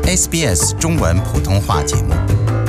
SBS 中文普通话节目。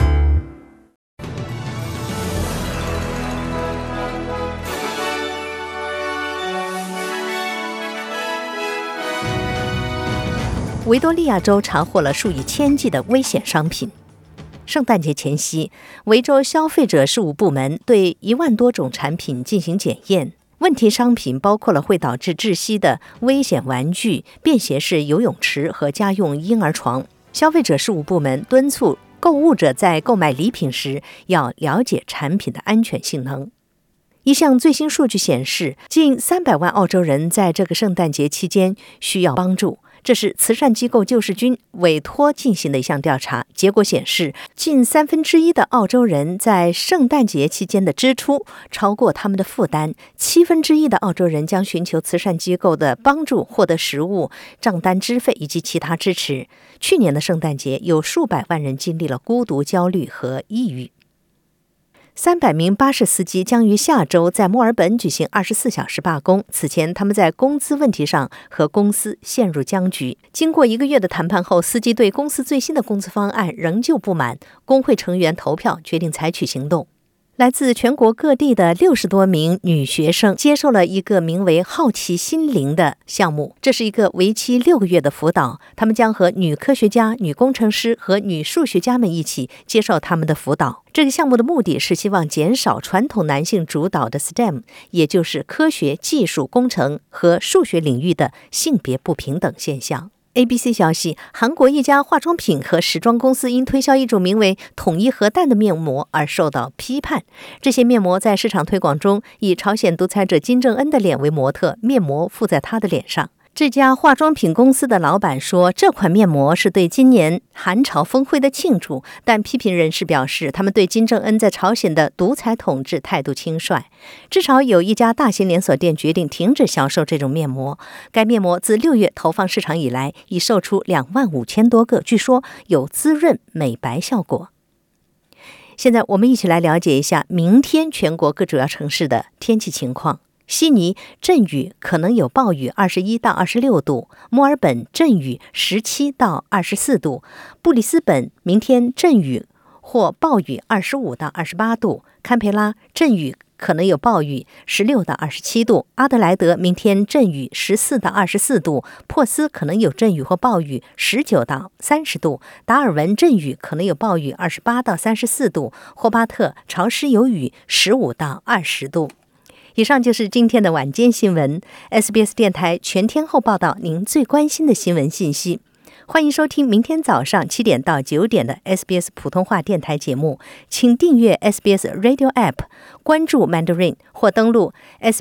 维多利亚州查获了数以千计的危险商品。圣诞节前夕，维州消费者事务部门对1万多种产品进行检验。问题商品包括了会导致窒息的危险玩具、便携式游泳池和家用婴儿床。消费者事务部门敦促购物者在购买礼品时要了解产品的安全性能。一项最新数据显示，近300万澳洲人在这个圣诞节期间需要帮助。这是慈善机构救世军委托进行的一项调查，结果显示，近1/3的澳洲人在圣诞节期间的支出超过他们的负担，1/7的澳洲人将寻求慈善机构的帮助，获得食物、账单支费以及其他支持。去年的圣诞节，有数百万人经历了孤独、焦虑和抑郁。300名巴士司机将于下周在墨尔本举行24小时罢工。此前，他们在工资问题上和公司陷入僵局。经过1个月的谈判后，司机对公司最新的工资方案仍旧不满。工会成员投票决定采取行动。来自全国各地的60多名女学生接受了一个名为“好奇心灵”的项目，这是一个为期6个月的辅导。他们将和女科学家、女工程师和女数学家们一起接受他们的辅导。这个项目的目的是希望减少传统男性主导的 STEM， 也就是科学、技术、工程和数学领域的性别不平等现象。ABC 消息，韩国一家化妆品和时装公司因推销一种名为统一核弹的面膜而受到批判。这些面膜在市场推广中以朝鲜独裁者金正恩的脸为模特，面膜附在他的脸上。这家化妆品公司的老板说，这款面膜是对今年韩朝峰会的庆祝，但批评人士表示，他们对金正恩在朝鲜的独裁统治态度轻率。至少有一家大型连锁店决定停止销售这种面膜。该面膜自6月投放市场以来，已售出25000多个，据说有滋润美白效果。现在我们一起来了解一下明天全国各主要城市的天气情况。悉尼阵雨，可能有暴雨，21到26度；墨尔本阵雨，17到24度；布里斯本明天阵雨或暴雨，25到28度；堪培拉阵雨，可能有暴雨，16到27度；阿德莱德明天阵雨，14到24度；珀斯可能有阵雨或暴雨，19到30度；达尔文阵雨，可能有暴雨，28到34度；霍巴特潮湿有雨，15到20度。以上就是今天的晚间新闻。SBS 电台全天候报道您最关心的新闻信息。欢迎收听明天早上7点到9点的 SBS 普通话电台节目。请订阅 SBS Radio App， 关注 Mandarin 或登录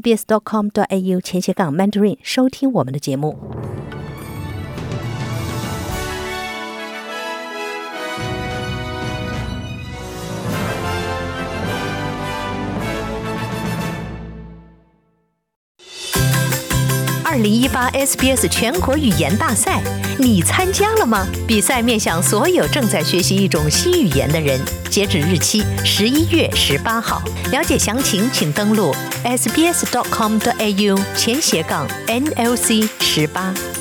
sbs.com.au/Mandarin 收听我们的节目。2018 SBS 全国语言大赛，你参加了吗？比赛面向所有正在学习一种新语言的人，截止日期11月18号。了解详情，请登录 sbs.com.au/NLC18。